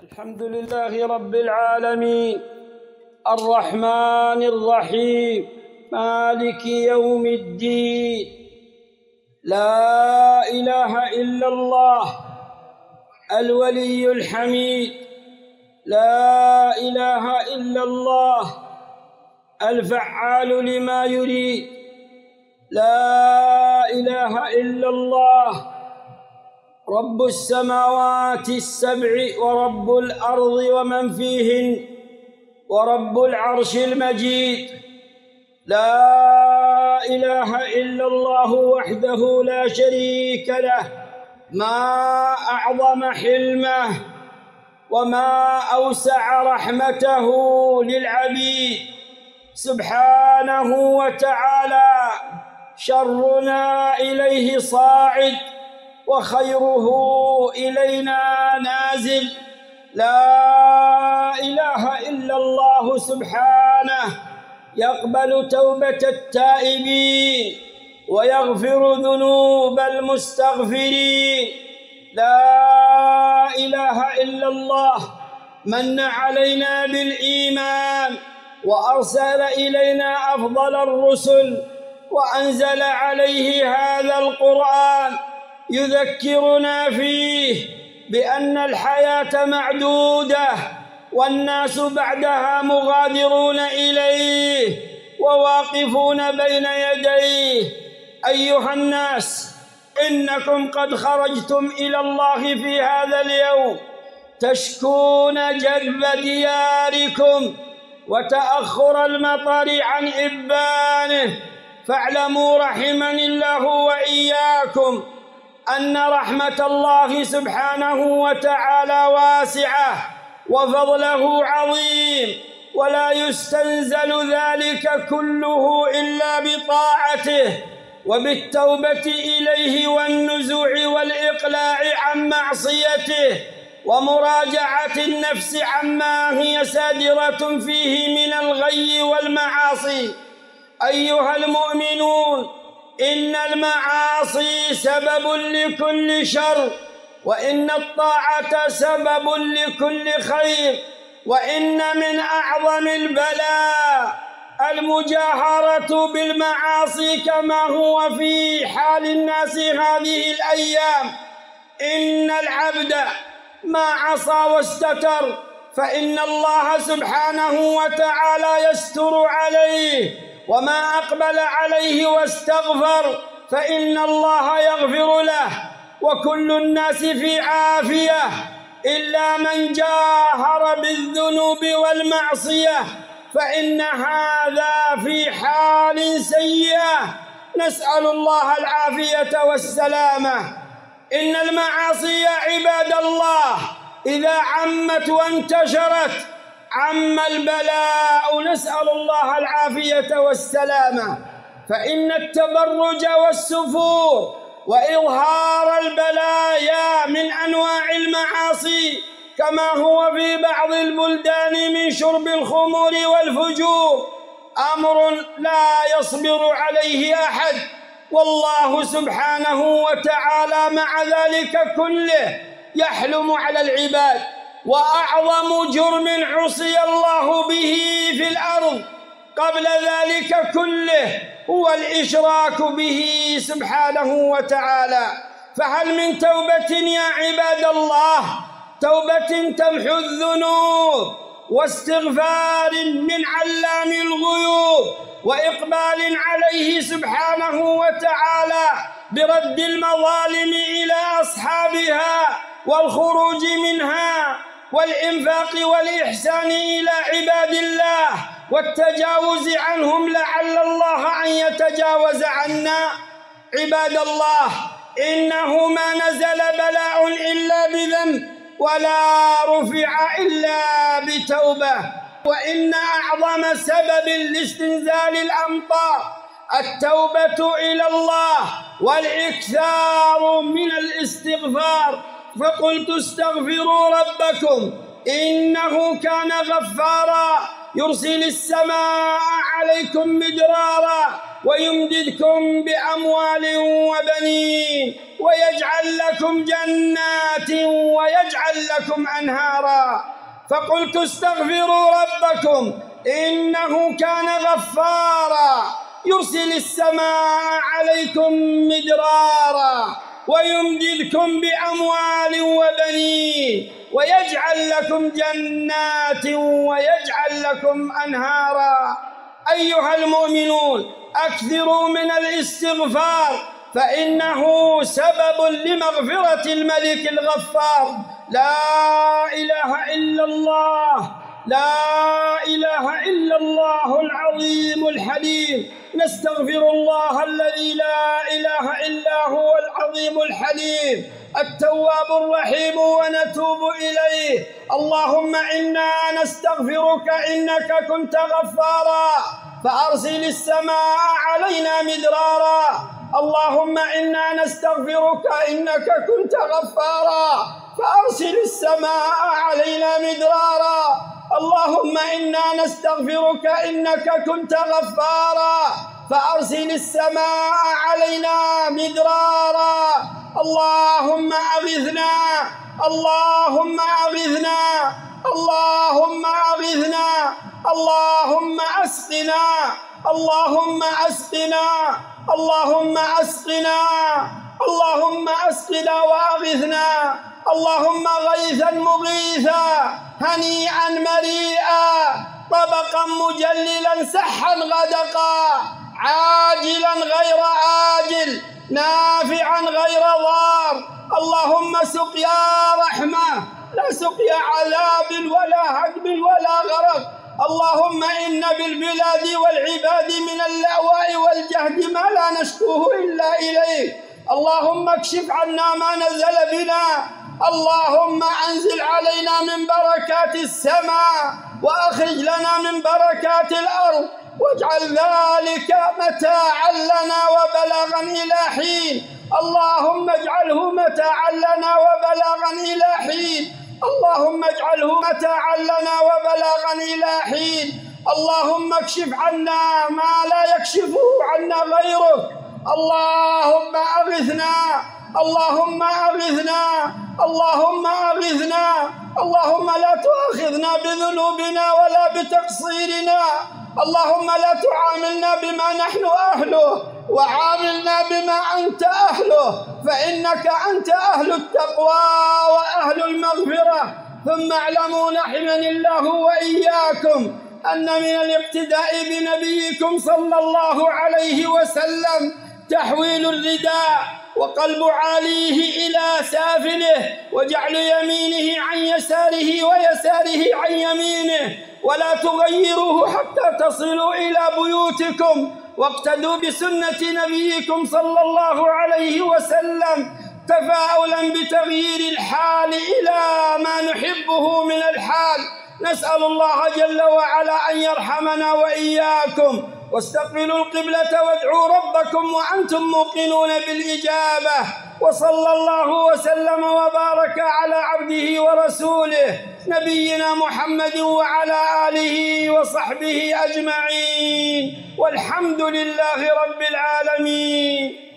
الحمد لله رب العالمين الرحمن الرحيم مالك يوم الدين. لا إله إلا الله الولي الحميد. لا إله إلا الله الفعال لما يريد. لا إله إلا الله رب السماوات السبع ورب الأرض ومن فيهن ورب العرش المجيد. لا إله إلا الله وحده لا شريك له، ما أعظم حلمه وما أوسع رحمته للعبيد سبحانه وتعالى. شرنا إليه صاعد وخيره إلينا نازل. لا إله إلا الله سبحانه يقبل توبة التائبين ويغفر ذنوب المستغفرين. لا إله إلا الله من علينا بالإيمان وأرسل إلينا أفضل الرسل وأنزل عليه هذا القرآن يذكرنا فيه بأن الحياة معدودة والناس بعدها مغادرون إليه وواقفون بين يديه. أيها الناس، إنكم قد خرجتم إلى الله في هذا اليوم تشكون جذب دياركم وتأخر المطر عن إبانه، فاعلموا رحمني الله وإياكم أن رحمة الله سبحانه وتعالى واسعة وفضله عظيم، ولا يستنزل ذلك كله إلا بطاعته وبالتوبة إليه والنزوع والإقلاع عن معصيته ومراجعة النفس عما هي سادرة فيه من الغي والمعاصي. أيها المؤمنون، إن المعاصي سبب لكل شر، وإن الطاعة سبب لكل خير، وإن من أعظم البلاء المجاهرة بالمعاصي كما هو في حال الناس هذه الأيام. إن العبد ما عصى واستتر فإن الله سبحانه وتعالى يستر عليه، وما أقبل عليه واستغفر فإن الله يغفر له. وكل الناس في عافية إلا من جاهر بالذنوب والمعصية، فإن هذا في حال سيئة، نسأل الله العافية والسلامة. إن المعاصي عباد الله إذا عمت وانتشرت عم البلاء، نسأل الله العافية والسلامة. فإن التبرج والسفور وإظهار البلايا من أنواع المعاصي، كما هو في بعض البلدان من شرب الخمور والفجور، أمر لا يصبر عليه أحد، والله سبحانه وتعالى مع ذلك كله يحلم على العباد. وأعظم جرم عصي الله به في الأرض قبل ذلك كله هو الإشراك به سبحانه وتعالى. فهل من توبة يا عباد الله، توبة تمحو الذنوب واستغفار من علام الغيوب وإقبال عليه سبحانه وتعالى برد المظالم إلى أصحابها والخروج منها والإنفاق والإحسان إلى عباد الله والتجاوز عنهم لعل الله أن يتجاوز عنا. عباد الله، إنه ما نزل بلاء إلا بذنب ولا رفع إلا بتوبة، وإن أعظم سبب لاستنزال الأمطار التوبة إلى الله والإكثار من الاستغفار. فقلت استغفروا ربكم إنه كان غفارا يرسل السماء عليكم مدرارا ويمددكم بأموال وبنين ويجعل لكم جنات ويجعل لكم أنهارا. فقلت استغفروا ربكم إنه كان غفارا يرسل السماء عليكم مدرارا ويمددكم بأموال وبنين ويجعل لكم جنات ويجعل لكم أنهارا. أيها المؤمنون، أكثروا من الاستغفار فإنه سبب لمغفرة الملك الغفار. لا إله إلا الله، لا إله إلا الله العظيم الحليم. نستغفر الله الذي لا إله إلا هو العظيم الحليم التواب الرحيم ونتوب إليه. اللهم إنا نستغفرك إنك كنت غفارا فأرسل السماء علينا مدرارا. اللهم إنا نستغفرك إنك كنت غفارا فأرسل السماء علينا مدرارا. اللهم إنا نستغفرك إنك كنت غفارا فأرسل السماء علينا مدرارا. اللهم أغثنا، اللهم أغثنا، اللهم أغثنا، اللهم أسقنا، اللهم أسقنا، اللهم أسقنا، اللهم أسقنا وأغثنا. اللهم غيثا مغيثا هنيئا مريئا طبقا مجللا سحا غدقا عاجلا غير آجل نافعا غير ضار. اللهم سقيا رحمة لا سقيا عذاب ولا هدم ولا غرق. اللهم إن بالبلاد والعباد من اللأواء والجهد ما لا نشكوه إلا إليك. اللهم اكشف عنا ما نزل بنا. اللهم أنزل علينا من بركات السماء وأخرج لنا من بركات الأرض واجعل ذلك متاعا لنا وبلاغا إلى حين. اللهم اجعله متاعا لنا وبلاغا إلى حين. اللهم اجعله متاعا لنا وبلاغا إلى حين. اللهم اكشف عنا ما لا يكشفه عنا غيرك. اللهم أغثنا، اللهم أغثنا، اللهم أغثنا. اللهم لا تؤاخذنا بذنوبنا ولا بتقصيرنا. اللهم لا تعاملنا بما نحن أهله وعاملنا بما أنت أهله، فإنك أنت أهل التقوى وأهل المغفرة. ثم اعلموا رحمني الله وإياكم أن من الاقتداء بنبيكم صلى الله عليه وسلم تحويل الرداء وقلب عاليه إلى سافله وجعل يمينه عن يساره ويساره عن يمينه، ولا تغيروه حتى تصلوا إلى بيوتكم. واقتدوا بسنة نبيكم صلى الله عليه وسلم تفاؤلا بتغيير الحال إلى ما نحبه من الحال. نسأل الله جل وعلا أن يرحمنا وإياكم. واستقبلوا القبلة وادعوا ربكم وأنتم موقنون بالإجابة. وصلى الله وسلم وبارك على عبده ورسوله نبينا محمد وعلى آله وصحبه أجمعين، والحمد لله رب العالمين.